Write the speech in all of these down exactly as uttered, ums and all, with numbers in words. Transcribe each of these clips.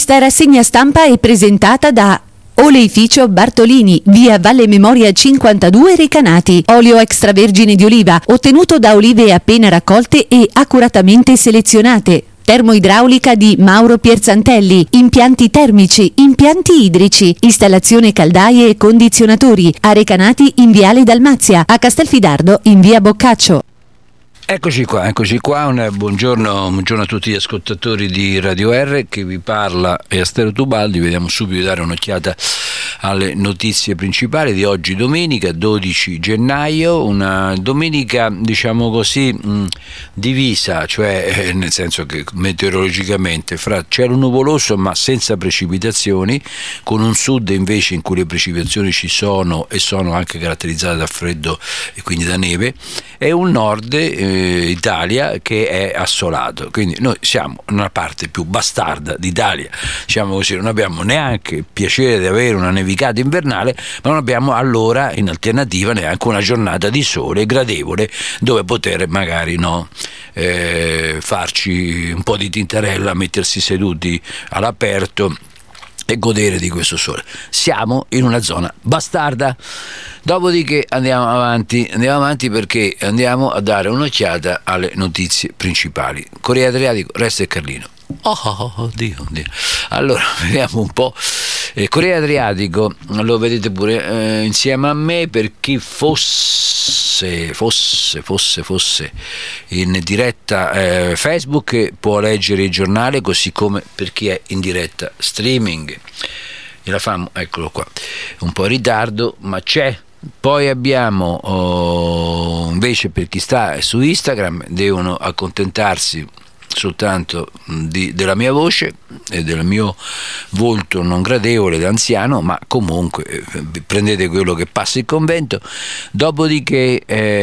Questa rassegna stampa è presentata da Oleificio Bartolini, via Valle Memoria cinquantadue Recanati. Olio extravergine di oliva, ottenuto da olive appena raccolte e accuratamente selezionate. Termoidraulica di Mauro Pierzantelli, impianti termici, impianti idrici, installazione caldaie e condizionatori, a Recanati in viale Dalmazia, a Castelfidardo in via Boccaccio. Eccoci qua, eccoci qua, un buongiorno, buongiorno a tutti gli ascoltatori di Radio R, che vi parla è Astero Tubaldi. Vediamo subito di dare un'occhiata alle notizie principali di oggi, domenica dodici gennaio, una domenica diciamo così mh, divisa, cioè eh, nel senso che meteorologicamente fra cielo nuvoloso ma senza precipitazioni, con un sud invece in cui le precipitazioni ci sono e sono anche caratterizzate da freddo e quindi da neve, e un nord eh, Italia che è assolato. Quindi noi siamo nella parte più bastarda d'Italia, diciamo così, non abbiamo neanche il piacere di avere una nevicata invernale, ma non abbiamo allora in alternativa neanche una giornata di sole gradevole dove poter magari no eh, farci un po' di tintarella, mettersi seduti all'aperto e godere di questo sole. Siamo in una zona bastarda. Dopodiché andiamo avanti, andiamo avanti perché andiamo a dare un'occhiata alle notizie principali. Corea Adriatico, Resta e Carlino. Oh, oh, oh Dio, Dio. Allora, vediamo un po'. Eh, Corea Adriatico, lo vedete pure eh, insieme a me, per chi fosse, fosse, fosse, fosse in diretta eh, Facebook può leggere il giornale, così come per chi è in diretta streaming. E la famo, eccolo qua, un po' in ritardo, ma c'è. Poi abbiamo oh, invece per chi sta su Instagram devono accontentarsi soltanto di, della mia voce e del mio volto non gradevole d'anziano, ma comunque eh, prendete quello che passa il convento. Dopodiché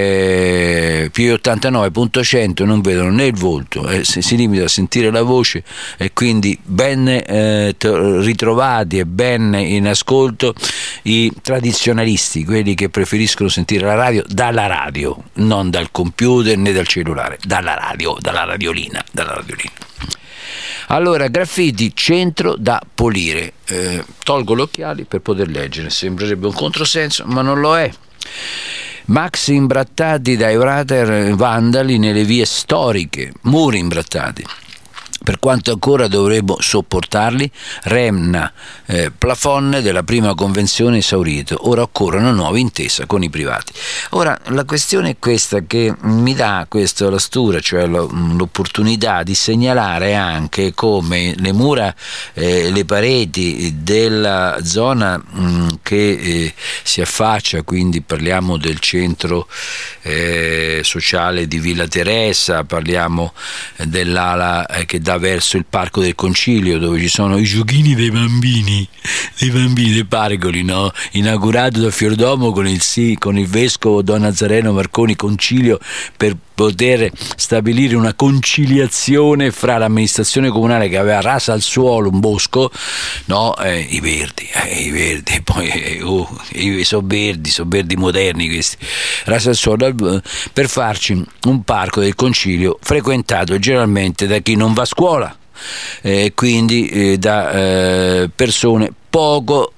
eh, più ottantanove punto cento non vedono né il volto, eh, si, si limita a sentire la voce, e quindi ben eh, ritrovati e ben in ascolto i tradizionalisti, quelli che preferiscono sentire la radio dalla radio, non dal computer né dal cellulare, dalla radio, dalla radiolina, dalla radiolina. Allora, graffiti, centro da pulire. Eh, tolgo gli occhiali per poter leggere, sembrerebbe un controsenso, ma non lo è. Maxi imbrattati dai writer vandali nelle vie storiche, muri imbrattati. Per quanto ancora dovremo sopportarli, remna eh, plafond della prima convenzione esaurito, ora occorre una nuova intesa con i privati. Ora la questione è questa, che mi dà questa lastura, cioè l'opportunità di segnalare anche come le mura, eh, le pareti della zona mh, che eh, si affaccia, quindi parliamo del centro eh, sociale di Villa Teresa, parliamo eh, dell'ala eh, che dà verso il Parco del Concilio, dove ci sono i giochini dei bambini, dei bambini dei pargoli, no? Inaugurato da Fiordomo con il, sì, con il vescovo Don Nazareno Marconi Concilio, per poter stabilire una conciliazione fra l'amministrazione comunale, che aveva rasa al suolo un bosco, no? eh, i verdi, eh, i verdi, poi eh, oh, sono verdi, sono verdi moderni questi, rasa al suolo, per farci un parco del Concilio frequentato generalmente da chi non va a scuola, eh, quindi eh, da eh, persone poco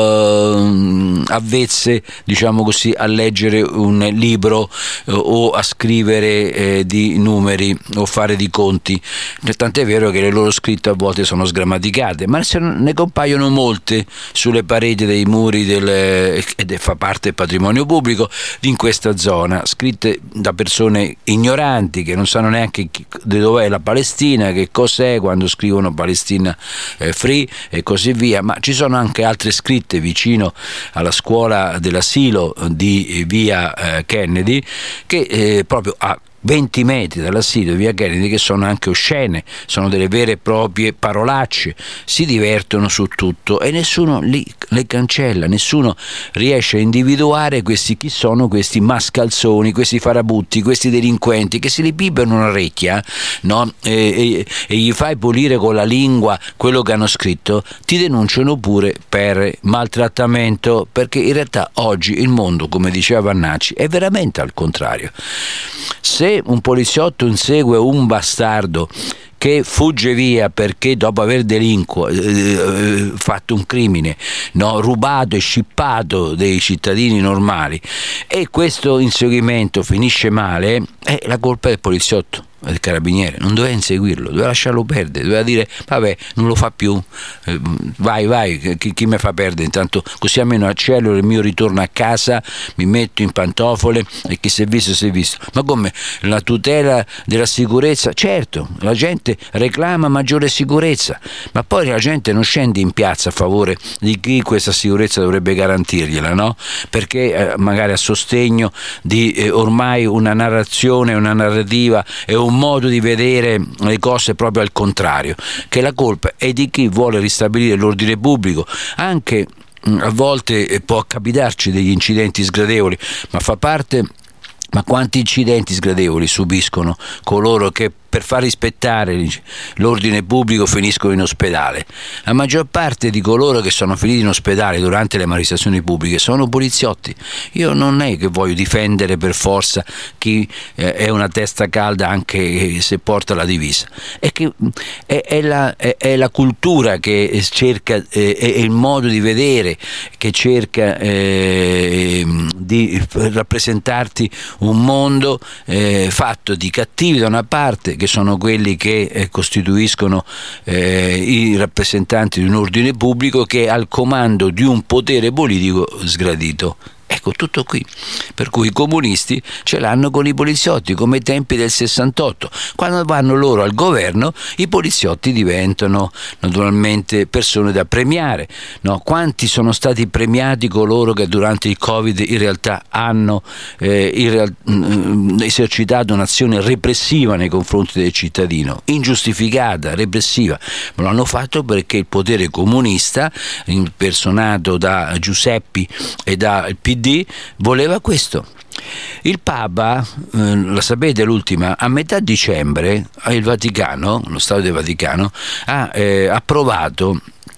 eh, avvezze, diciamo così, a leggere un libro eh, o a scrivere eh, di numeri o fare di conti. Tant'è vero che le loro scritte a volte sono sgrammaticate, ma ne compaiono molte sulle pareti dei muri del, ed fa parte del patrimonio pubblico in questa zona, scritte da persone ignoranti che non sanno neanche chi, di dov'è la Palestina, che cos'è, quando scrivono Palestina eh, Free e così via. Ma ci sono anche altre scritte vicino alla scuola dell'asilo di via eh, Kennedy, che eh, proprio a venti metri dall'asilo di via Kennedy, che sono anche oscene, sono delle vere e proprie parolacce, si divertono su tutto e nessuno li, le cancella, nessuno riesce a individuare questi, chi sono questi mascalzoni, questi farabutti, questi delinquenti che si ripipano un'orecchia, no? e, e, e gli fai pulire con la lingua quello che hanno scritto, ti denunciano pure per maltrattamento, perché in realtà oggi il mondo, come diceva Vannacci, è veramente al contrario. Se un poliziotto insegue un bastardo che fugge via perché dopo aver delinquo eh, fatto un crimine, no, rubato e scippato dei cittadini normali, e questo inseguimento finisce male, è la colpa del poliziotto, del carabiniere. Non doveva inseguirlo, doveva lasciarlo perdere, doveva dire vabbè, non lo fa più, eh, vai vai, chi, chi mi fa perdere, intanto così almeno accelero il mio ritorno a casa, mi metto in pantofole e chi si è visto si è visto. Ma come la tutela della sicurezza? Certo, la gente reclama maggiore sicurezza, ma poi la gente non scende in piazza a favore di chi questa sicurezza dovrebbe garantirgliela, no? Perché eh, magari a sostegno di eh, ormai una narrazione, una narrativa e un un modo di vedere le cose proprio al contrario, che la colpa è di chi vuole ristabilire l'ordine pubblico. Anche a volte può capitarci degli incidenti sgradevoli, ma fa parte. Ma quanti incidenti sgradevoli subiscono coloro che per far rispettare l'ordine pubblico finiscono in ospedale? La maggior parte di coloro che sono finiti in ospedale durante le manifestazioni pubbliche sono poliziotti. Io non è che voglio difendere per forza chi eh, è una testa calda anche se porta la divisa, è che è, è, la, è, è la cultura che cerca, eh, è il modo di vedere che cerca eh, di rappresentarti un mondo eh, fatto di cattivi da una parte, che sono quelli che eh, costituiscono eh, i rappresentanti di un ordine pubblico che è al comando di un potere politico sgradito. Ecco, tutto qui. Per cui i comunisti ce l'hanno con i poliziotti, come ai tempi del sessantotto. Quando vanno loro al governo, i poliziotti diventano naturalmente persone da premiare. No? Quanti sono stati premiati coloro che durante il Covid in realtà hanno eh, in real- mh, esercitato un'azione repressiva nei confronti del cittadino, ingiustificata, repressiva, ma lo hanno fatto perché il potere comunista, impersonato da Giuseppi e dal P D, voleva questo. Il Papa, eh, la sapete l'ultima, a metà dicembre il Vaticano, lo Stato del Vaticano, ha eh, approvato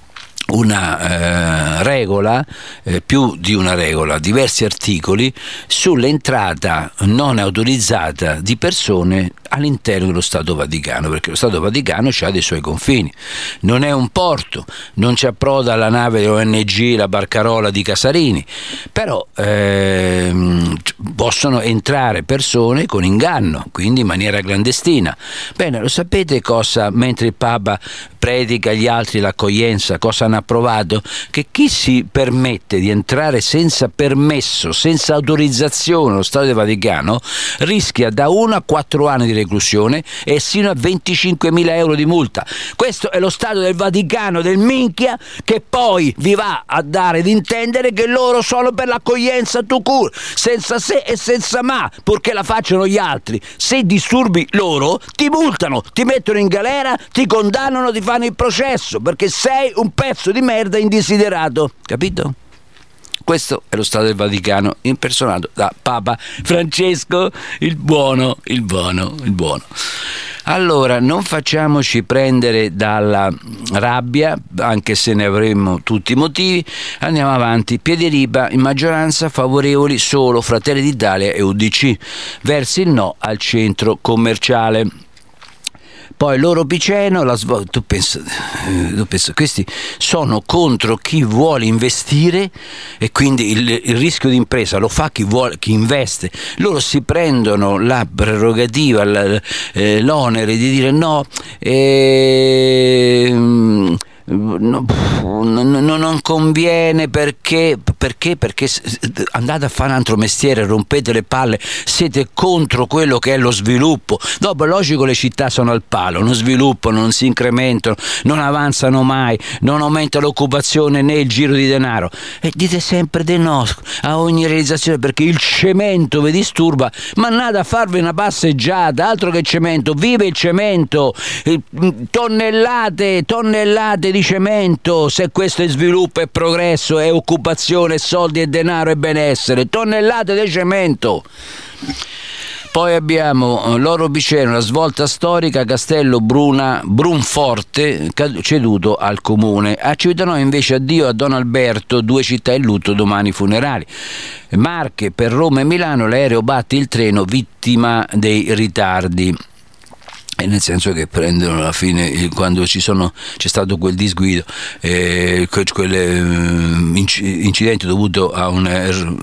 una eh, regola, eh, più di una regola, diversi articoli sull'entrata non autorizzata di persone all'interno dello Stato Vaticano, perché lo Stato Vaticano ha dei suoi confini, non è un porto, non ci approda la nave dell'O N G, la barcarola di Casarini, però ehm, possono entrare persone con inganno, quindi in maniera clandestina. Bene, lo sapete cosa, mentre il Papa predica agli altri l'accoglienza, cosa hanno approvato? Che chi si permette di entrare senza permesso, senza autorizzazione allo Stato del Vaticano, rischia da uno a quattro anni di reclusione e sino a venticinquemila euro di multa. Questo è lo Stato del Vaticano del minchia, che poi vi va a dare ad intendere che loro sono per l'accoglienza tout court, senza se e senza ma, purché la facciano gli altri. Se disturbi loro ti multano, ti mettono in galera, ti condannano, ti fanno il processo, perché sei un pezzo di merda indesiderato, capito? Questo è lo Stato del Vaticano impersonato da Papa Francesco, il buono, il buono, il buono. Allora, non facciamoci prendere dalla rabbia, anche se ne avremmo tutti i motivi. Andiamo avanti. Piediriba, in maggioranza favorevoli solo Fratelli d'Italia e U D C, verso il no al centro commerciale. Poi loro Piceno, la svol- tu pensa, tu pensa, questi sono contro chi vuole investire e quindi il, il rischio di impresa lo fa chi vuole, chi investe. Loro si prendono la prerogativa, la, eh, l'onere di dire no, eh, No, no, no, non conviene perché, perché perché andate a fare un altro mestiere, rompete le palle, siete contro quello che è lo sviluppo. Dopo è logico, le città sono al palo, non sviluppano, non si incrementano, non avanzano mai, non aumenta l'occupazione né il giro di denaro, e dite sempre di no a ogni realizzazione perché il cemento vi disturba. Ma andate a farvi una passeggiata, altro che cemento, vive il cemento, tonnellate tonnellate di cemento, se questo è sviluppo e progresso, è occupazione, soldi e denaro e benessere, tonnellate di cemento. Poi abbiamo Loro Piceno, la svolta storica, Castello Bruna, Brunforte ceduto al comune. A Civitanova invece addio a Don Alberto, due città in lutto, domani funerali. Marche, per Roma e Milano l'aereo batte il treno, vittima dei ritardi. E nel senso che prendono alla fine, quando ci sono, c'è stato quel disguido, eh, quel eh, incidente dovuto a un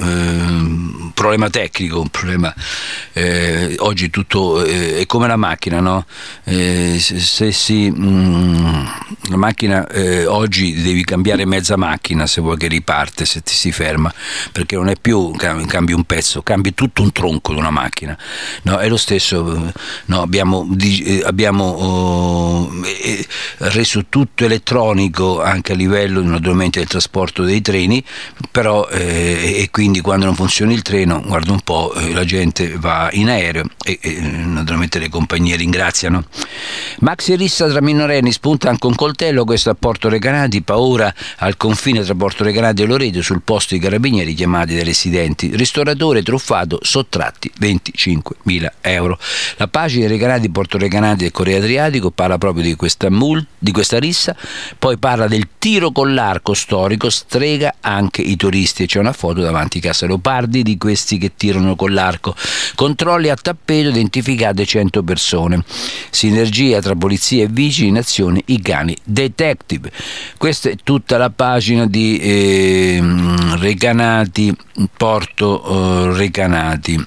eh, problema tecnico, un problema eh, oggi tutto eh, è come la macchina, no? Eh, se, se si mh, la macchina eh, oggi devi cambiare mezza macchina se vuoi che riparte, se ti si ferma, perché non è più cambi un pezzo, cambi tutto un tronco di una macchina, no? È lo stesso, no? Abbiamo abbiamo oh, eh, reso tutto elettronico anche a livello naturalmente del trasporto dei treni, però eh, e quindi quando non funziona il treno, guarda un po', eh, la gente va in aereo e, e naturalmente le compagnie ringraziano. Maxi rissa tra minorenni, spunta anche un coltello, questo a Porto Recanati, paura al confine tra Porto Recanati e Loreto, sul posto i carabinieri chiamati dai residenti, ristoratore truffato, sottratti venticinquemila euro. La pagina dei Recanati, Porto Recanati e Corea Adriatico parla proprio di questa, mul- di questa rissa, poi parla del tiro con l'arco storico, strega anche i turisti, e c'è una foto davanti a Casa Leopardi di questi che tirano con l'arco. Controlli a tappeto, identificate cento persone, sinergia tra polizia e vigili in azione, i cani detective. Questa è tutta la pagina di eh, Recanati, Porto eh, Recanati.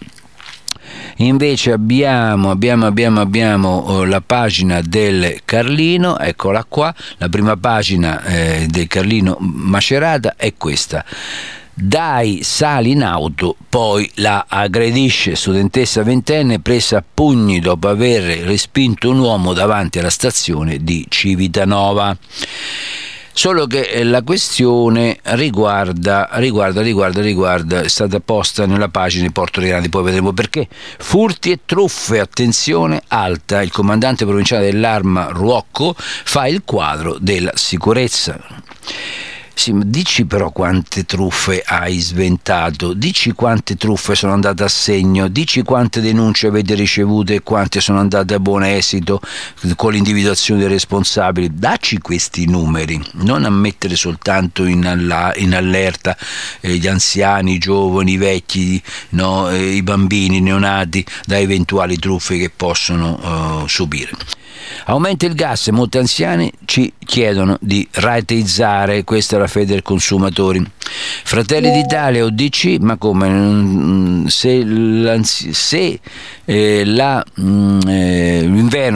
Invece abbiamo, abbiamo, abbiamo, abbiamo oh, la pagina del Carlino, eccola qua, la prima pagina eh, del Carlino Macerata è questa. Dai, sali in auto, poi la aggredisce. Studentessa ventenne presa a pugni dopo aver respinto un uomo davanti alla stazione di Civitanova. Solo che la questione riguarda, riguarda, riguarda, riguarda, è stata posta nella pagina di Porto Recanati, poi vedremo perché. Furti e truffe, attenzione alta, il comandante provinciale dell'Arma Ruocco fa il quadro della sicurezza. Sì, ma dici però quante truffe hai sventato, dici quante truffe sono andate a segno, dici quante denunce avete ricevuto e quante sono andate a buon esito con l'individuazione dei responsabili. Dacci questi numeri, non a mettere soltanto in, alla, in allerta eh, gli anziani, i giovani, i vecchi, no, eh, i bambini, i neonati da eventuali truffe che possono uh, subire. Aumenta il gas e molti anziani ci chiedono di rateizzare, questa è la fede dei consumatori. Fratelli d'Italia, O D C, ma come se, se eh, la, eh, l'inverno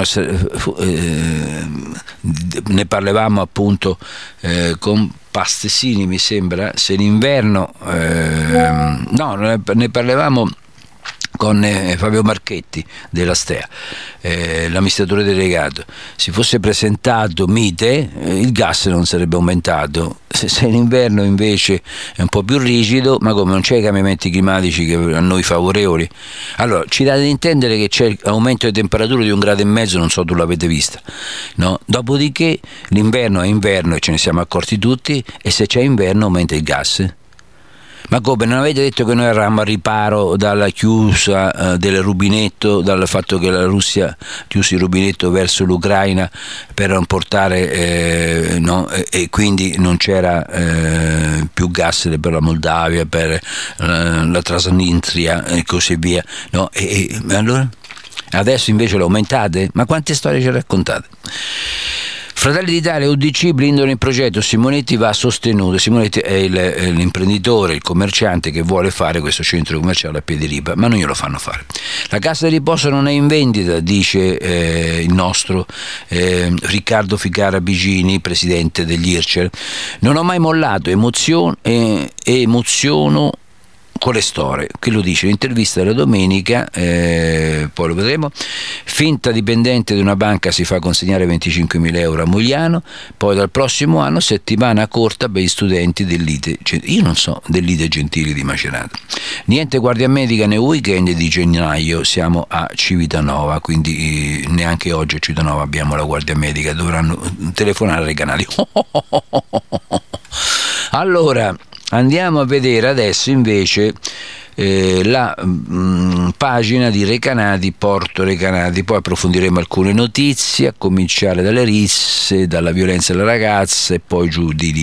eh, ne parlavamo appunto eh, con Pastesini, mi sembra, se l'inverno eh, no, ne parlavamo con eh, Fabio Marchetti della Stea, eh, l'amministratore delegato, si fosse presentato mite, eh, il gas non sarebbe aumentato. Se, se l'inverno invece è un po' più rigido, ma come non c'è i cambiamenti climatici che a noi favorevoli, allora ci date ad intendere che c'è aumento di temperatura di un grado e mezzo, non so tu l'avete vista, no? Dopodiché l'inverno è inverno e ce ne siamo accorti tutti, e se c'è inverno aumenta il gas. Ma come, non avete detto che noi eravamo a riparo dalla chiusa eh, del rubinetto, dal fatto che la Russia chiuse il rubinetto verso l'Ucraina per non portare eh, no? e, e quindi non c'era eh, più gas per la Moldavia, per eh, la Transnistria e così via, no? E, e allora adesso invece lo aumentate? Ma quante storie ci raccontate? Fratelli d'Italia e U D C blindano il progetto, Simonetti va sostenuto. Simonetti è, il, è l'imprenditore, il commerciante che vuole fare questo centro commerciale a Piediripa, ma non glielo fanno fare. La casa di riposo non è in vendita, dice eh, il nostro eh, Riccardo Ficara Bigini, presidente degli I R C E R. Non ho mai mollato, emoziono, eh, emoziono con le storie, che lo dice l'intervista della domenica, eh, poi lo vedremo. Finta dipendente di una banca si fa consegnare venticinquemila euro a Mogliano, poi dal prossimo anno settimana corta per gli studenti dell'I T E, io non so, dell'I T E Gentili di Macerata. Niente guardia medica nei weekend di gennaio, siamo a Civitanova, quindi eh, neanche oggi a Civitanova abbiamo la guardia medica, dovranno telefonare ai canali. Allora andiamo a vedere adesso invece eh, la mh, pagina di Recanati, Porto Recanati, poi approfondiremo alcune notizie, a cominciare dalle risse, dalla violenza delle ragazze e poi giù di lì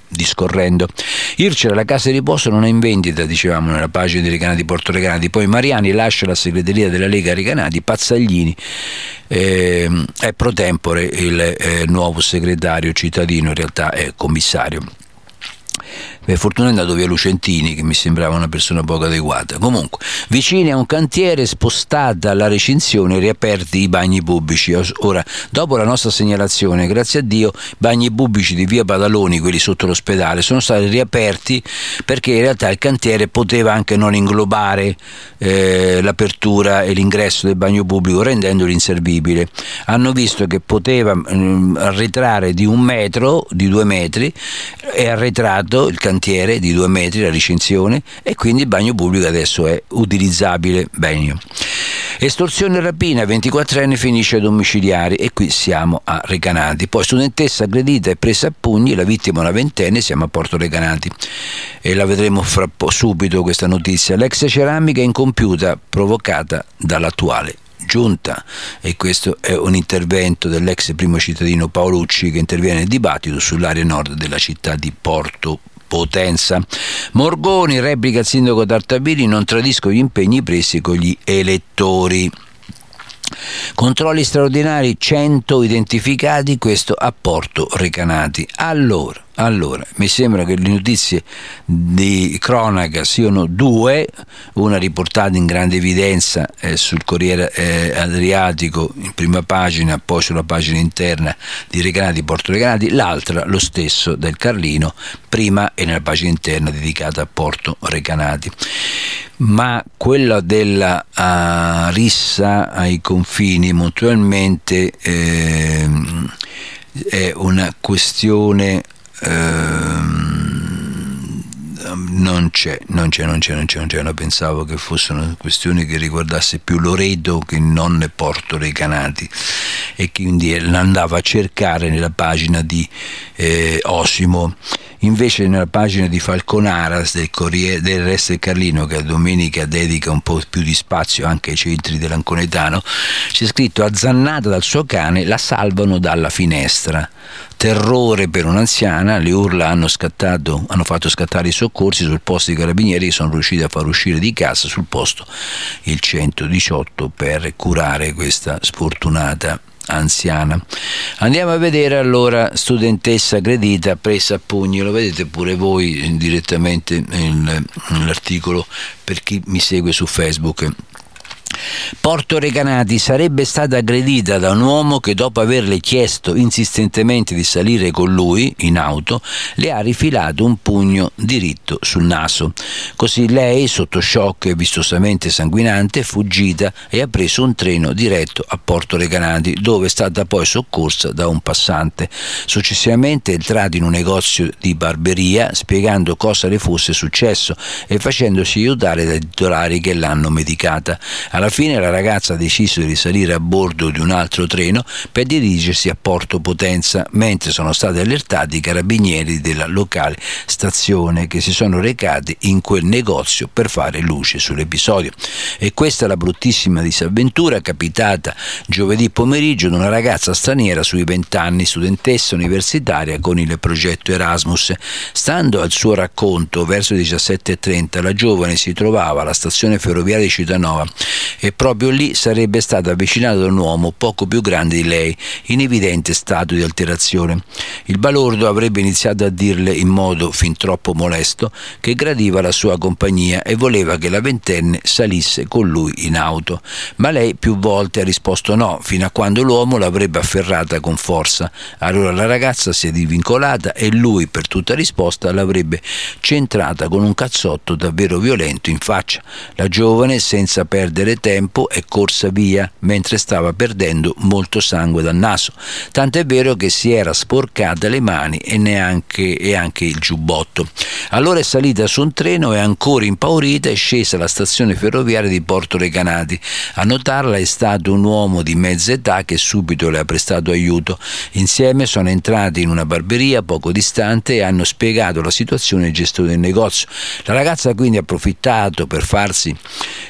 discorrendo. Ircera, la casa di riposo non è in vendita, dicevamo nella pagina di Recanati Porto Recanati. Poi Mariani lascia la segreteria della Lega Recanati, Pazzaglini eh, è pro tempore il eh, nuovo segretario cittadino, in realtà è commissario. Per fortuna è andato via Lucentini, che mi sembrava una persona poco adeguata. Comunque, vicini a un cantiere, spostata la recinzione, riaperti i bagni pubblici. Ora, dopo la nostra segnalazione, grazie a Dio, i bagni pubblici di via Padaloni, quelli sotto l'ospedale, sono stati riaperti perché in realtà il cantiere poteva anche non inglobare eh, l'apertura e l'ingresso del bagno pubblico, rendendolo inservibile. Hanno visto che poteva mh, arretrare di un metro, di due metri, è arretrato il cantiere di due metri, la recinzione, e quindi il bagno pubblico adesso è utilizzabile bene. Estorsione e rapina, ventiquattrenne finisce ai domiciliari, e qui siamo a Recanati. Poi studentessa aggredita e presa a pugni, la vittima una ventenne, siamo a Porto Recanati e la vedremo fra po- subito questa notizia. L'ex ceramica incompiuta provocata dall'attuale giunta, e questo è un intervento dell'ex primo cittadino Paolucci, che interviene nel dibattito sull'area nord della città di Porto Potenza. Morgoni replica il sindaco Tartabini, non tradisco gli impegni presi con gli elettori. Controlli straordinari, cento identificati, questo a Porto Recanati. Allora, allora, mi sembra che le notizie di cronaca siano due, una riportata in grande evidenza eh, sul Corriere eh, Adriatico in prima pagina, poi sulla pagina interna di Recanati Porto Recanati, l'altra lo stesso del Carlino, prima e nella pagina interna dedicata a Porto Recanati. Ma quella della uh, rissa ai confini naturalmente eh, è una questione ehm, non c'è, non c'è, non c'è, non c'è, non c'è. No, pensavo che fosse una questione che riguardasse più Loreto che non Porto Recanati, e quindi l'andava a cercare nella pagina di eh, Osimo. Invece nella pagina di Falconaras del Corriere del Resto del Carlino, che a domenica dedica un po' più di spazio anche ai centri dell'Anconetano, c'è scritto: azzannata dal suo cane, la salvano dalla finestra. Terrore per un'anziana, le urla hanno scattato, hanno fatto scattare i soccorsi. Sul posto i carabinieri che sono riusciti a far uscire di casa sul posto il centodiciotto per curare questa sfortunata anziana. Andiamo a vedere allora studentessa aggredita presa a pugni. Lo vedete pure voi direttamente il, l'articolo per chi mi segue su Facebook. Porto Recanati sarebbe stata aggredita da un uomo che, dopo averle chiesto insistentemente di salire con lui in auto, le ha rifilato un pugno diritto sul naso. Così lei, sotto shock e vistosamente sanguinante, è fuggita e ha preso un treno diretto a Porto Recanati, dove è stata poi soccorsa da un passante. Successivamente è entrata in un negozio di barberia spiegando cosa le fosse successo e facendosi aiutare dai titolari che l'hanno medicata. Alla fine la ragazza ha deciso di risalire a bordo di un altro treno per dirigersi a Porto Potenza, mentre sono stati allertati i carabinieri della locale stazione, che si sono recati in quel negozio per fare luce sull'episodio. E questa è la bruttissima disavventura capitata giovedì pomeriggio ad una ragazza straniera sui vent'anni, studentessa universitaria con il progetto Erasmus. Stando al suo racconto, verso le diciassette e trenta la giovane si trovava alla stazione ferroviaria di Cittadinova e proprio lì sarebbe stata avvicinata da un uomo poco più grande di lei, in evidente stato di alterazione. Il balordo avrebbe iniziato a dirle in modo fin troppo molesto che gradiva la sua compagnia e voleva che la ventenne salisse con lui in auto, ma lei più volte ha risposto no, fino a quando l'uomo l'avrebbe afferrata con forza. Allora la ragazza si è divincolata e lui, per tutta risposta, l'avrebbe centrata con un cazzotto davvero violento in faccia. La giovane, senza perdere tempo, è corsa via mentre stava perdendo molto sangue dal naso, tant'è vero che si era sporcata le mani e neanche e anche il giubbotto. Allora è salita su un treno e, ancora impaurita, è scesa alla stazione ferroviaria di Porto Recanati. A notarla è stato un uomo di mezza età che subito le ha prestato aiuto. Insieme sono entrati in una barberia poco distante e hanno spiegato la situazione al gestore del negozio. La ragazza quindi ha approfittato per farsi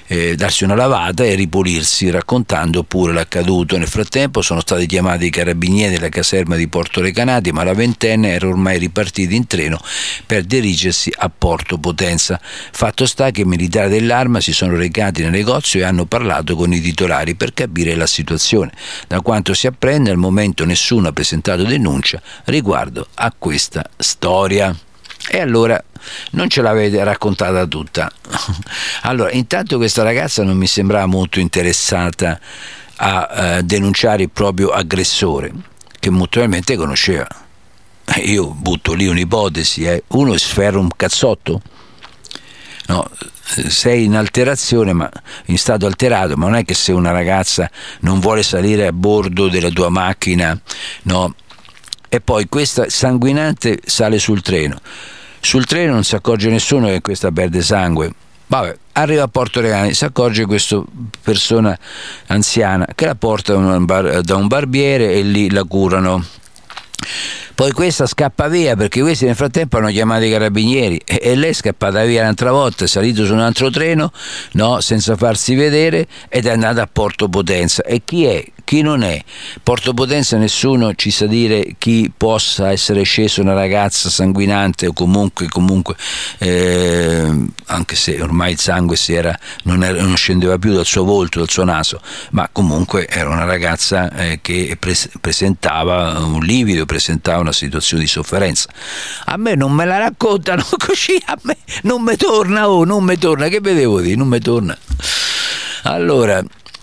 eh, darsi una lavata e ripulirsi, raccontando pure l'accaduto. Nel frattempo sono stati chiamati i carabinieri della caserma di Porto Recanati, ma la ventenne era ormai ripartita in treno per dirigersi a Porto Potenza. Fatto sta che i militari dell'Arma si sono recati nel negozio e hanno parlato con i titolari per capire la situazione. Da quanto si apprende, al momento nessuno ha presentato denuncia riguardo a questa storia. E allora non ce l'avete raccontata tutta. Allora, intanto questa ragazza non mi sembrava molto interessata a eh, denunciare il proprio aggressore, che molto probabilmente conosceva. Io butto lì un'ipotesi, eh. Uno sferra un cazzotto? No, sei in alterazione, ma in stato alterato, ma non è che se una ragazza non vuole salire a bordo della tua macchina, no? E poi questa sanguinante sale sul treno. Sul treno non si accorge nessuno che questa perde sangue. Vabbè, arriva a Porto Recanati, si accorge questa persona anziana che la porta da un barbiere e lì la curano. Poi questa scappa via perché questi nel frattempo hanno chiamato i carabinieri e, e lei è scappata via un'altra volta, è salito su un altro treno, no, senza farsi vedere, ed è andata a Porto Potenza. E chi è? Chi non è? Porto Potenza nessuno ci sa dire chi possa essere sceso, una ragazza sanguinante o comunque, comunque eh, anche se ormai il sangue si era, non, era, non scendeva più dal suo volto, dal suo naso, ma comunque era una ragazza eh, che pres- presentava un livido, presentava una situazione di sofferenza. A me non me la raccontano così, a me non mi torna, oh, non mi torna, che vedevo dire, non mi torna. Allora,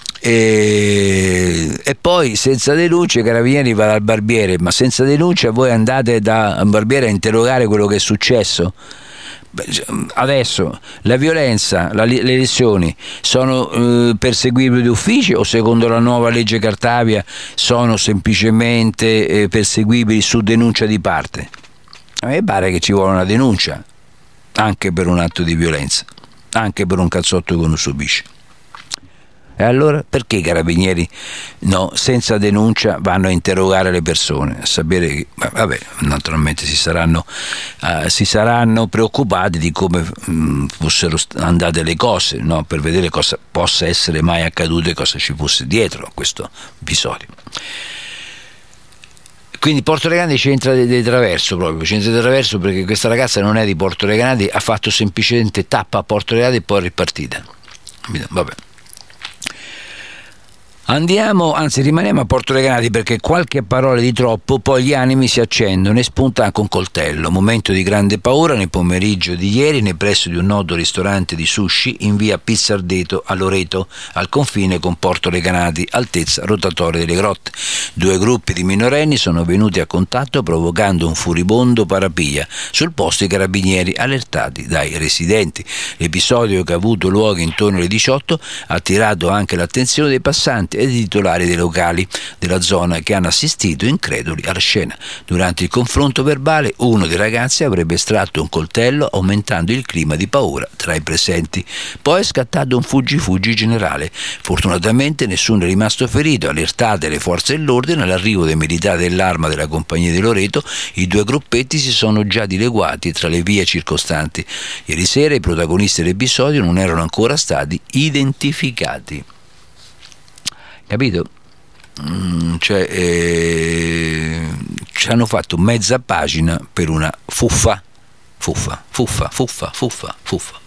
E, e poi senza denuncia i carabinieri vanno al barbiere, ma senza denuncia voi andate da un barbiere a interrogare quello che è successo? Adesso la violenza, la, le lesioni sono eh, perseguibili d'ufficio o secondo la nuova legge Cartabia sono semplicemente eh, perseguibili su denuncia di parte? A me pare che ci vuole una denuncia anche per un atto di violenza, anche per un cazzotto che uno subisce. E allora perché i carabinieri no, senza denuncia vanno a interrogare le persone, a sapere che, vabbè, naturalmente si saranno, uh, si saranno preoccupati di come mh, fossero andate le cose, no, per vedere cosa possa essere mai accaduto e cosa ci fosse dietro a questo episodio. Quindi Porto Recanati c'entra di, di traverso proprio, c'entra di traverso perché questa ragazza non è di Porto Recanati, ha fatto semplicemente tappa a Porto Recanati e poi è ripartita. Vabbè. Andiamo, anzi rimaniamo a Porto Recanati perché qualche parola di troppo, poi gli animi si accendono e spunta anche un coltello. Momento di grande paura nel pomeriggio di ieri nei pressi di un noto ristorante di sushi in via Pizzardeto a Loreto, al confine con Porto Recanati, altezza rotatoria delle Grotte. Due gruppi di minorenni sono venuti a contatto provocando un furibondo parapiglia. Sul posto i carabinieri allertati dai residenti. L'episodio, che ha avuto luogo intorno alle diciotto, ha attirato anche l'attenzione dei passanti e dei titolari dei locali della zona che hanno assistito increduli alla scena. Durante il confronto verbale uno dei ragazzi avrebbe estratto un coltello aumentando il clima di paura tra i presenti. Poi è scattato un fuggi-fuggi generale. Fortunatamente nessuno è rimasto ferito. Allertate le forze dell'ordine, all'arrivo dei militari dell'Arma della compagnia di Loreto, i due gruppetti si sono già dileguati tra le vie circostanti. Ieri sera i protagonisti dell'episodio non erano ancora stati identificati. Capito? Mm, cioè, eh, ci hanno fatto mezza pagina per una fuffa, fuffa, fuffa, fuffa, fuffa, fuffa.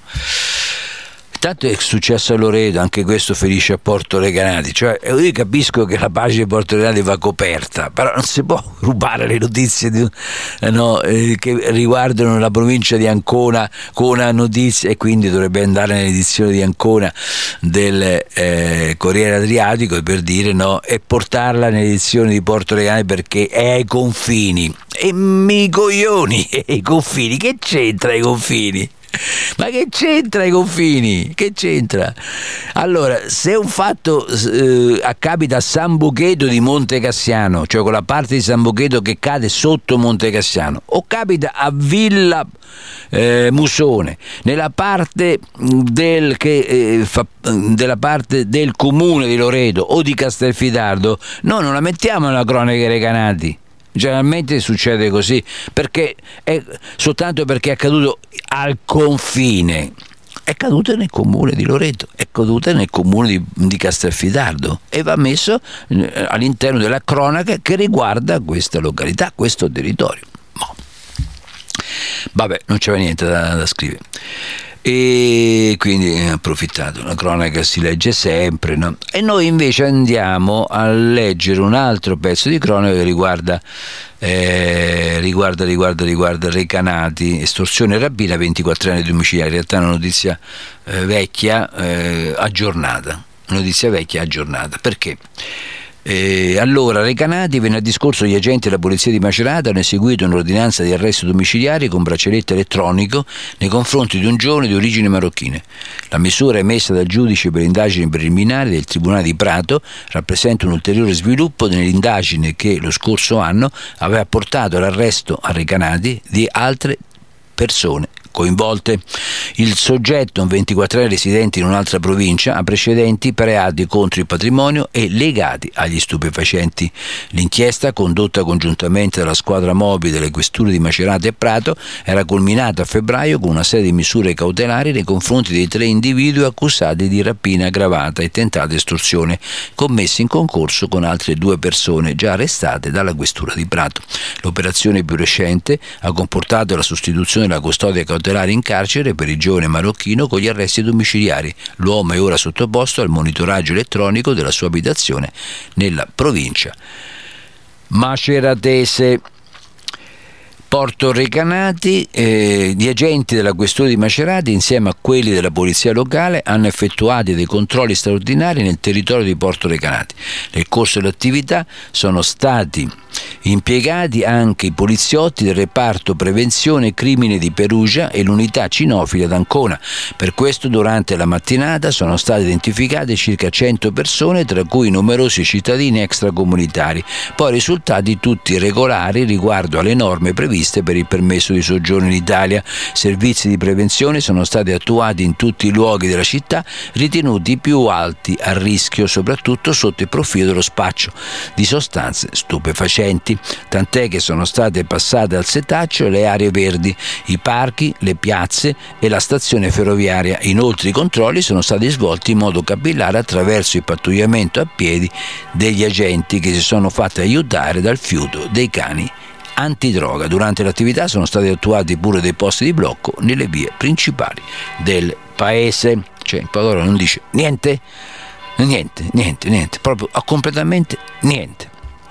Tanto è successo a Loreto, anche questo ferisce a Porto Recanati. Cioè, io capisco che la pagina di Porto Recanati va coperta, però non si può rubare le notizie di, eh, no, eh, che riguardano la provincia di Ancona con una notizia, e quindi dovrebbe andare nell'edizione di Ancona del eh, Corriere Adriatico, per dire no, e portarla nell'edizione di Porto Recanati perché è ai confini. E mi coglioni, e i confini, che c'entra i confini? Ma che c'entra i confini? Che c'entra? Allora, se un fatto eh, accapita a San Bocheto di Monte Cassiano, cioè con la parte di San Bocheto che cade sotto Monte Cassiano, o capita a Villa eh, Musone, nella parte del che eh, fa, della parte del comune di Loreto o di Castelfidardo, noi non la mettiamo nella cronaca Recanati. Generalmente succede così perché è soltanto perché è accaduto al confine, è caduta nel comune di Loreto, è caduta nel comune di, di Castelfidardo e va messo eh, all'interno della cronaca che riguarda questa località, questo territorio. No. Vabbè, non c'era niente da, da scrivere. E quindi ho approfittato, la cronaca si legge sempre, no? E noi invece andiamo a leggere un altro pezzo di cronaca che riguarda eh, riguarda, riguarda, riguarda Recanati, estorsione e rapina, ventiquattro anni di domiciliari. In realtà è una notizia eh, vecchia, eh, aggiornata, notizia vecchia aggiornata, perché? Eh, allora, Recanati, venerdì scorso gli agenti della polizia di Macerata hanno eseguito un'ordinanza di arresto domiciliare con braccialetto elettronico nei confronti di un giovane di origini marocchine. La misura emessa dal giudice per indagini preliminari del Tribunale di Prato rappresenta un ulteriore sviluppo nell'indagine che lo scorso anno aveva portato all'arresto a Recanati di altre persone coinvolte. Il soggetto, un ventiquattrenne residente in un'altra provincia, ha precedenti per reati contro il patrimonio e legati agli stupefacenti. L'inchiesta, condotta congiuntamente dalla squadra mobile delle questure di Macerata e Prato, era culminata a febbraio con una serie di misure cautelari nei confronti dei tre individui accusati di rapina aggravata e tentata estorsione, commessi in concorso con altre due persone già arrestate dalla questura di Prato. L'operazione più recente ha comportato la sostituzione della custodia cautelare in carcere per il giovane marocchino con gli arresti domiciliari. L'uomo è ora sottoposto al monitoraggio elettronico della sua abitazione nella provincia maceratese. Porto Recanati, eh, gli agenti della questura di Macerata insieme a quelli della polizia locale hanno effettuato dei controlli straordinari nel territorio di Porto Recanati. Nel corso dell'attività sono stati impiegati anche i poliziotti del reparto prevenzione crimine di Perugia e l'unità cinofila d'Ancona. Per questo durante la mattinata sono state identificate circa cento persone, tra cui numerosi cittadini extracomunitari, poi risultati tutti regolari riguardo alle norme previste per il permesso di soggiorno in Italia. Servizi di prevenzione sono stati attuati in tutti i luoghi della città ritenuti più alti a rischio, soprattutto sotto il profilo dello spaccio di sostanze stupefacenti, tant'è che sono state passate al setaccio le aree verdi, i parchi, le piazze e la stazione ferroviaria. Inoltre i controlli sono stati svolti in modo capillare attraverso il pattugliamento a piedi degli agenti che si sono fatti aiutare dal fiuto dei cani antidroga. Durante l'attività sono stati attuati pure dei posti di blocco nelle vie principali del paese. Cioè, il Padoro non dice niente, niente, niente, niente, proprio completamente niente.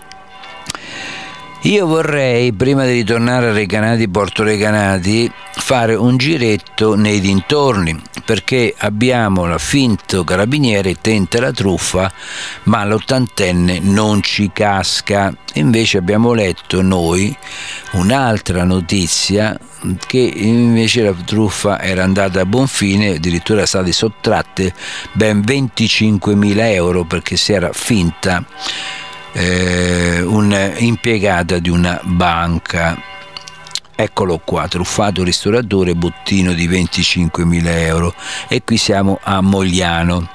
Io vorrei, prima di ritornare a Recanati, Porto Recanati, fare un giretto nei dintorni, perché abbiamo la finto carabiniere tenta la truffa, ma l'ottantenne non ci casca. Invece abbiamo letto noi un'altra notizia che invece la truffa era andata a buon fine, addirittura state sottratte ben venticinquemila euro perché si era finta Eh, un'impiegata di una banca. Eccolo qua, truffato ristoratore, bottino di venticinquemila euro, e qui siamo a Mogliano.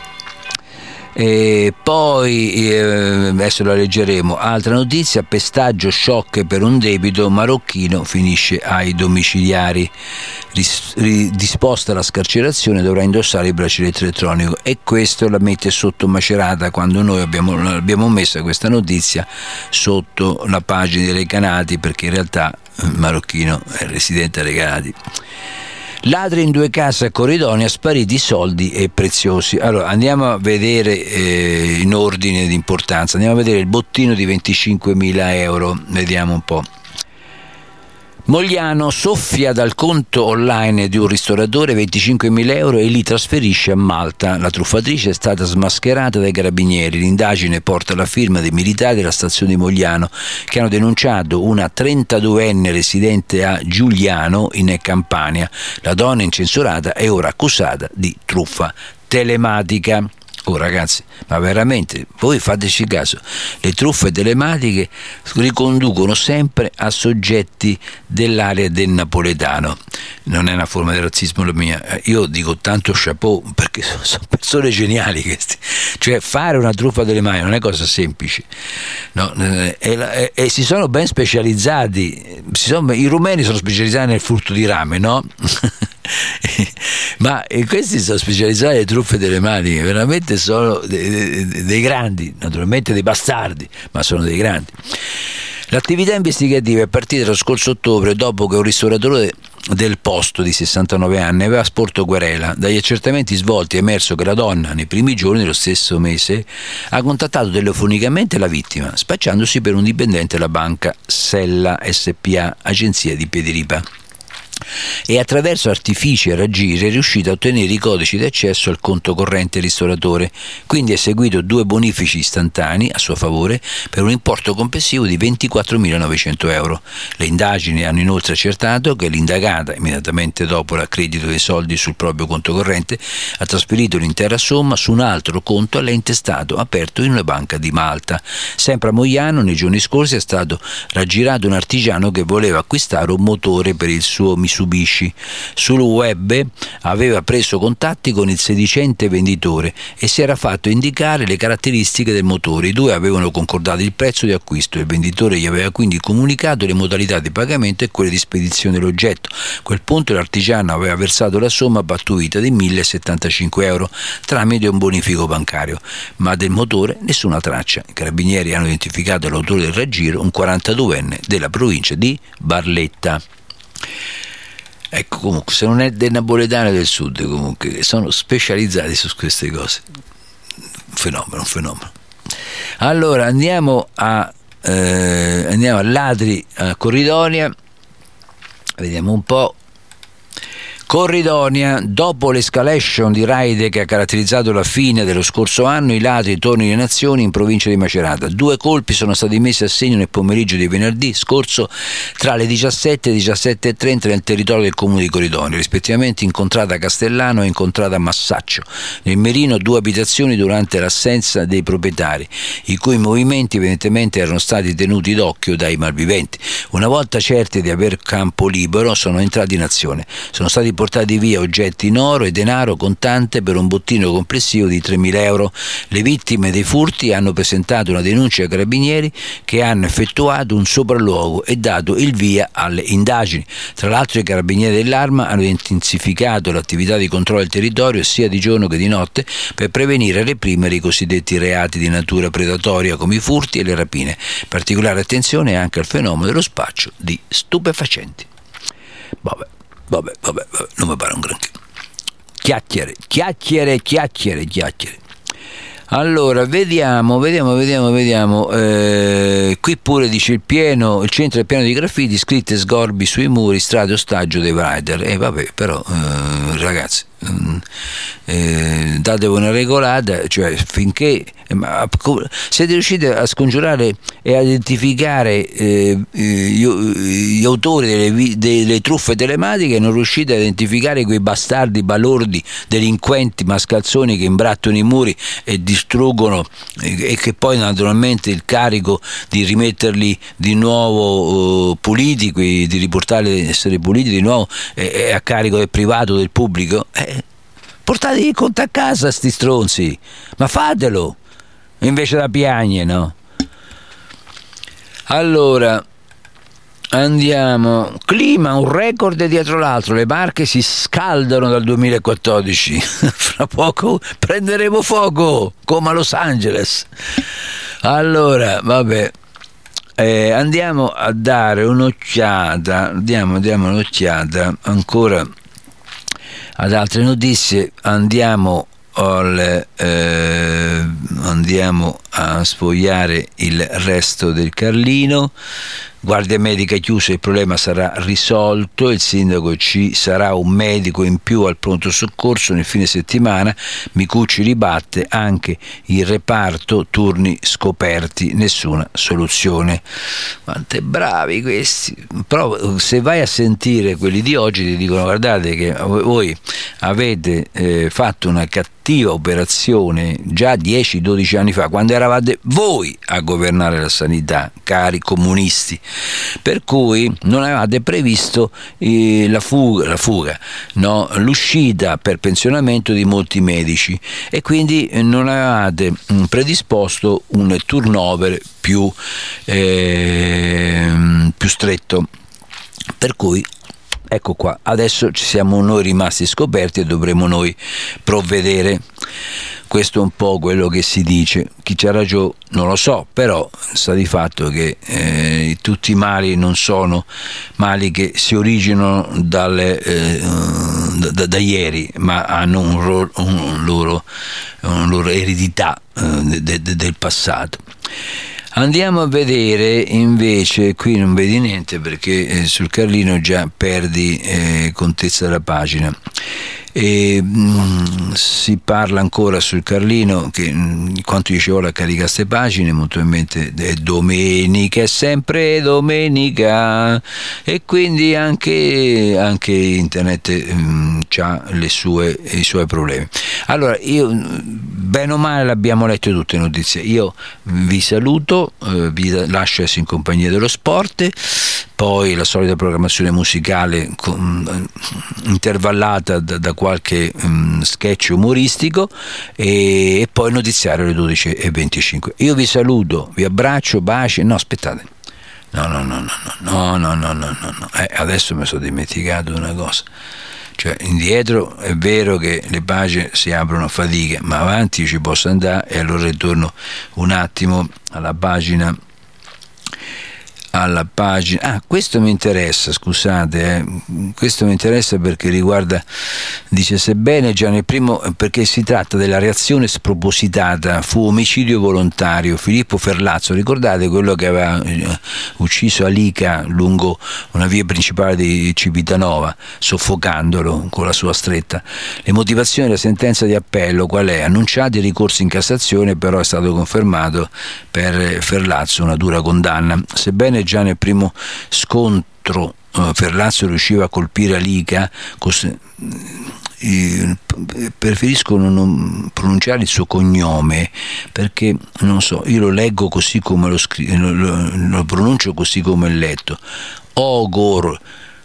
E poi eh, adesso la leggeremo. Altra notizia: pestaggio, shock per un debito, marocchino finisce ai domiciliari. Ris- disposta la scarcerazione, dovrà indossare il braccialetto elettronico, e questo la mette sotto Macerata quando noi abbiamo, abbiamo messo questa notizia sotto la pagina dei Recanati, perché in realtà il marocchino è residente a Recanati. Ladri in due case a Corridonia, spariti soldi e preziosi. Allora andiamo a vedere eh, in ordine di importanza, andiamo a vedere il bottino di venticinquemila euro, vediamo un po'. Mogliano soffia dal conto online di un ristoratore venticinquemila euro e li trasferisce a Malta. La truffatrice è stata smascherata dai carabinieri. L'indagine porta la firma dei militari della stazione di Mogliano, che hanno denunciato una trentaduenne residente a Giuliano in Campania. La donna incensurata è ora accusata di truffa telematica. Oh ragazzi, ma veramente, voi fateci caso, le truffe telematiche riconducono sempre a soggetti dell'area del napoletano. Non è una forma di razzismo la mia, io dico tanto chapeau, perché sono persone geniali questi. Cioè fare una truffa telematica non è cosa semplice, no? e, e, e si sono ben specializzati, si sono, i rumeni sono specializzati nel furto di rame, no? Ma questi sono specializzati nelle truffe telematiche, veramente sono dei, dei, dei grandi, naturalmente dei bastardi, ma sono dei grandi. L'attività investigativa è partita lo scorso ottobre dopo che un ristoratore del posto di sessantanove anni aveva sporto querela. Dagli accertamenti svolti è emerso che la donna nei primi giorni dello stesso mese ha contattato telefonicamente la vittima, spacciandosi per un dipendente della banca Sella S P A, agenzia di Piediripa, e attraverso artifici e raggiri è riuscito a ottenere i codici di accesso al conto corrente ristoratore. Quindi ha eseguito due bonifici istantanei a suo favore per un importo complessivo di ventiquattromilanovecento euro. Le indagini hanno inoltre accertato che l'indagata, immediatamente dopo l'accredito dei soldi sul proprio conto corrente, ha trasferito l'intera somma su un altro conto a lei intestato aperto in una banca di Malta. Sempre a Mogliano nei giorni scorsi è stato raggirato un artigiano che voleva acquistare un motore per il suo Mitsubishi. Sul web aveva preso contatti con il sedicente venditore e si era fatto indicare le caratteristiche del motore. I due avevano concordato il prezzo di acquisto. Il venditore gli aveva quindi comunicato le modalità di pagamento e quelle di spedizione dell'oggetto. A quel punto l'artigiano aveva versato la somma pattuita di millesettantacinque euro tramite un bonifico bancario, ma del motore nessuna traccia. I carabinieri hanno identificato l'autore del raggiro, un quarantaduenne della provincia di Barletta. Ecco, comunque, se non è del napoletano del sud, comunque sono specializzati su queste cose. Un fenomeno, un fenomeno. Allora andiamo a eh, andiamo a Ladri, a Corridonia, vediamo un po'. Corridonia, dopo l'escalation di raid che ha caratterizzato la fine dello scorso anno, i ladri tornano in azione in provincia di Macerata. Due colpi sono stati messi a segno nel pomeriggio di venerdì scorso tra le diciassette e le diciassette e trenta nel territorio del comune di Corridonia, rispettivamente incontrata Castellano e incontrata Massaccio. Nel Merino due abitazioni durante l'assenza dei proprietari, i cui movimenti evidentemente erano stati tenuti d'occhio dai malviventi. Una volta certi di aver campo libero sono entrati in azione. Sono stati portati via oggetti in oro e denaro contante per un bottino complessivo di tremila euro. Le vittime dei furti hanno presentato una denuncia ai carabinieri che hanno effettuato un sopralluogo e dato il via alle indagini. Tra l'altro i carabinieri dell'Arma hanno intensificato l'attività di controllo del territorio sia di giorno che di notte per prevenire e reprimere i cosiddetti reati di natura predatoria come i furti e le rapine. Particolare attenzione anche al fenomeno dello spaccio di stupefacenti. Vabbè. Vabbè, vabbè, vabbè, non mi pare un granché. Chiacchiere, chiacchiere, chiacchiere, chiacchiere. Allora, vediamo, vediamo, vediamo, vediamo. Eh, qui pure dice il pieno, il centro è pieno di graffiti, scritte sgorbi sui muri, strade ostaggio dei rider. E eh, vabbè, però, eh, ragazzi, eh, datevi una regolata, cioè finché ma, siete riusciti a scongiurare e a identificare eh, gli, gli autori delle, delle truffe telematiche, non riuscite a identificare quei bastardi balordi delinquenti mascalzoni che imbrattano i muri e distruggono e, e che poi naturalmente il carico di rimetterli di nuovo uh, puliti, di riportarli ad essere puliti di nuovo è, è a carico del privato, del pubblico. Eh, portate il conto a casa sti stronzi, ma fatelo invece da piagne, no? Allora andiamo. Clima, un record dietro l'altro, le Marche si scaldano dal duemilaquattordici. Fra poco prenderemo fuoco come a Los Angeles. Allora vabbè, eh, andiamo a dare un'occhiata andiamo, diamo un'occhiata ancora ad altre notizie. Andiamo al, eh, andiamo a sfogliare il resto del Carlino. Guardia medica chiusa, il problema sarà risolto, il sindaco ci sarà un medico in più al pronto soccorso nel fine settimana, Micucci ribatte anche il reparto, turni scoperti, nessuna soluzione. Quante bravi questi, però se vai a sentire quelli di oggi ti dicono guardate che voi avete eh, fatto una cattiva operazione già dieci dodici anni fa, quando eravate voi a governare la sanità, cari comunisti, per cui non avevate previsto eh, la fuga, la fuga no? l'uscita per pensionamento di molti medici e quindi non avevate mh, predisposto un turnover più, eh, più stretto, per cui ecco qua, adesso ci siamo noi rimasti scoperti e dovremo noi provvedere. Questo è un po' quello che si dice. Chi c'ha ragione non lo so, però sta di fatto che eh, tutti i mali non sono mali che si originano dalle, eh, da, da, da ieri, ma hanno un, ro- un loro, una loro eredità eh, de, de, del passato. Andiamo a vedere invece, qui non vedi niente perché eh, sul Carlino già perdi eh, contezza della pagina. E, mh, si parla ancora sul Carlino che mh, quanto dicevo la carica queste pagine molto in mente è domenica, è sempre domenica, e quindi anche, anche internet ha le sue, i suoi problemi. Allora io bene o male l'abbiamo letto tutte le notizie, io vi saluto, eh, vi lascio essere in compagnia dello sport, poi la solita programmazione musicale con, intervallata da, da qualche um, sketch umoristico e, e poi il notiziario alle dodici e venticinque. Io vi saluto, vi abbraccio, baci. No, aspettate. No, no, no, no, no, no, no, no, no, no. Eh, adesso mi sono dimenticato una cosa. Cioè, indietro è vero che le pagine si aprono a fatica, ma avanti ci posso andare, e allora ritorno un attimo alla pagina alla pagina ah questo mi interessa, scusate eh. questo mi interessa perché riguarda, dice, sebbene già nel primo, perché si tratta della reazione spropositata, fu omicidio volontario. Filippo Ferlazzo, ricordate quello che aveva eh, ucciso Alica lungo una via principale di Civitanova, soffocandolo con la sua stretta. Le motivazioni della sentenza di appello qual è? Annunciati ricorsi in Cassazione, però è stato confermato per Ferlazzo una dura condanna. Sebbene già nel primo scontro uh, Ferlazzo riusciva a colpire Alica, cos- eh, preferisco non pronunciare il suo cognome perché non so, io lo leggo così come lo scritto, lo, lo, lo pronuncio così come è letto, Ogor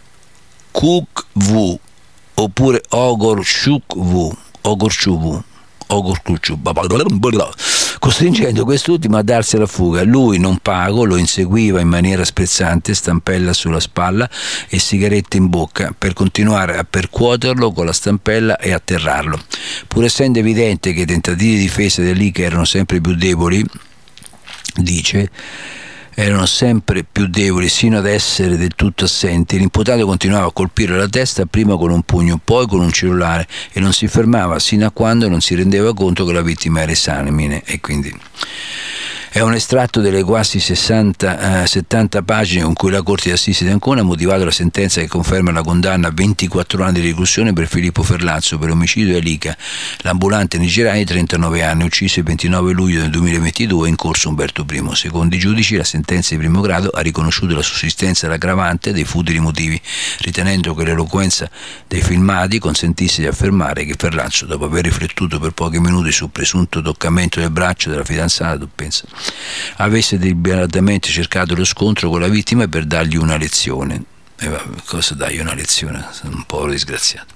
Kuk V oppure Ogor Shuk V, Ogor Chuvu, Ogor Kuchu, costringendo quest'ultimo a darsi alla fuga. Lui, non pago, lo inseguiva in maniera sprezzante, stampella sulla spalla e sigarette in bocca, per continuare a percuoterlo con la stampella e atterrarlo. Pur essendo evidente che i tentativi di difesa dell'Ica erano sempre più deboli, dice, erano sempre più deboli sino ad essere del tutto assenti, l'imputato continuava a colpire la testa, prima con un pugno, poi con un cellulare, e non si fermava sino a quando non si rendeva conto che la vittima era esanime. E quindi è un estratto delle quasi sessanta, eh, settanta pagine con cui la Corte di Assise di Ancona ha motivato la sentenza che conferma la condanna a ventiquattro anni di reclusione per Filippo Ferlazzo per omicidio di Alica, l'ambulante nigeriano di trentanove anni, ucciso il ventinove luglio del duemilaventidue in corso Umberto I. Secondo i giudici, la sentenza di primo grado ha riconosciuto la sussistenza dell'aggravante dei futili motivi, ritenendo che l'eloquenza dei filmati consentisse di affermare che Ferlazzo, dopo aver riflettuto per pochi minuti sul presunto toccamento del braccio della fidanzata, tu pensa, avesse deliberatamente cercato lo scontro con la vittima per dargli una lezione. E va, cosa dargli una lezione? Un povero disgraziato.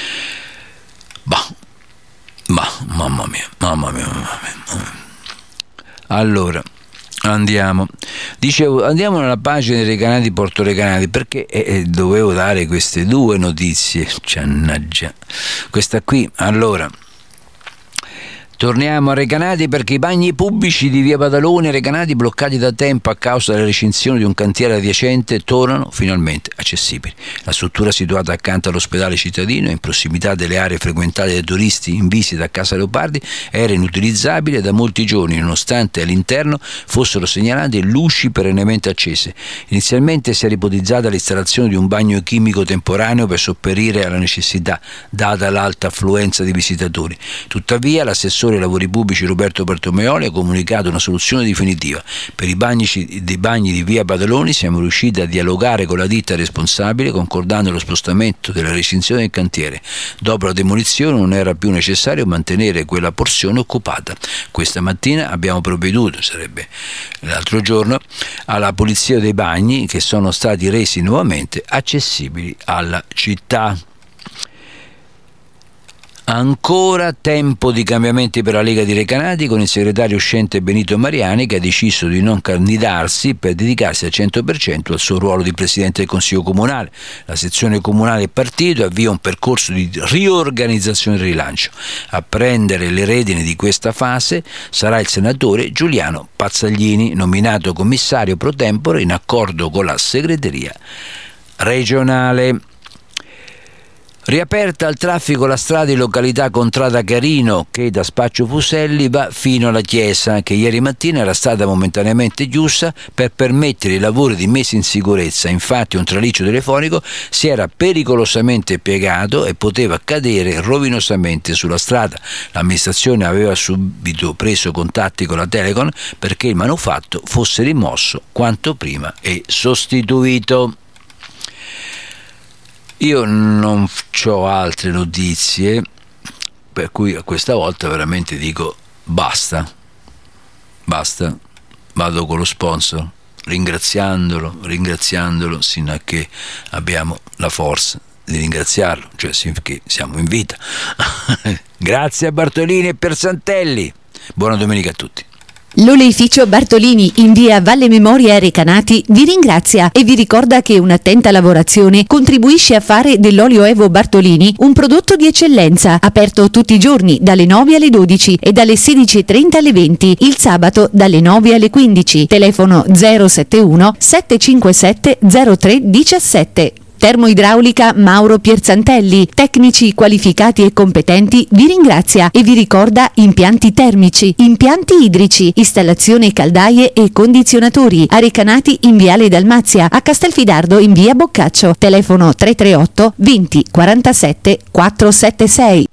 Bah, bah, mamma mia, mamma mia, mamma mia. Allora, andiamo. Dicevo, andiamo nella pagina dei Recanati Porto Recanati, perché eh, dovevo dare queste due notizie. Ciannaggia. Questa qui, allora. Torniamo a Recanati perché i bagni pubblici di via Padalone Recanati, bloccati da tempo a causa della recinzione di un cantiere adiacente, tornano finalmente accessibili. La struttura, situata accanto all'ospedale cittadino in prossimità delle aree frequentate dai turisti in visita a Casa Leopardi, era inutilizzabile da molti giorni, nonostante all'interno fossero segnalate luci perennemente accese. Inizialmente si era ipotizzata l'installazione di un bagno chimico temporaneo per sopperire alla necessità, data l'alta affluenza di visitatori. Tuttavia l'assessore ai lavori pubblici Roberto Bartomeoli ha comunicato una soluzione definitiva. Per i bagni, dei bagni di via Padaloni siamo riusciti a dialogare con la ditta responsabile, concordando lo spostamento della recinzione del cantiere. Dopo la demolizione non era più necessario mantenere quella porzione occupata. Questa mattina abbiamo provveduto, sarebbe l'altro giorno, alla pulizia dei bagni, che sono stati resi nuovamente accessibili alla città. Ancora tempo di cambiamenti per la Lega di Recanati, con il segretario uscente Benito Mariani, che ha deciso di non candidarsi per dedicarsi al cento per cento al suo ruolo di presidente del Consiglio Comunale. La sezione comunale e partito avvia un percorso di riorganizzazione e rilancio. A prendere le redini di questa fase sarà il senatore Giuliano Pazzaglini, nominato commissario pro tempore in accordo con la segreteria regionale. Riaperta al traffico la strada in località Contrada Carino, che da Spaccio Fuselli va fino alla chiesa, che ieri mattina era stata momentaneamente chiusa per permettere i lavori di messa in sicurezza. Infatti un traliccio telefonico si era pericolosamente piegato e poteva cadere rovinosamente sulla strada. L'amministrazione aveva subito preso contatti con la Telecom perché il manufatto fosse rimosso quanto prima e sostituito. Io non ho altre notizie, per cui questa volta veramente dico basta, basta, vado con lo sponsor, ringraziandolo, ringraziandolo sino a che abbiamo la forza di ringraziarlo, cioè finché siamo in vita. Grazie a Bartolini e Persantelli, buona domenica a tutti. L'oleificio Bartolini in via Valle Memoria Recanati vi ringrazia e vi ricorda che un'attenta lavorazione contribuisce a fare dell'olio Evo Bartolini un prodotto di eccellenza, aperto tutti i giorni dalle nove alle dodici e dalle sedici e trenta alle venti, il sabato dalle nove alle quindici. Telefono zero sette uno sette cinque sette zero tre uno sette. Termoidraulica Mauro Pierzantelli, tecnici qualificati e competenti, vi ringrazia e vi ricorda impianti termici, impianti idrici, installazione caldaie e condizionatori, a Recanati in viale Dalmazia, a Castelfidardo in via Boccaccio, telefono tre tre otto venti quarantasette quattrocentosettantasei.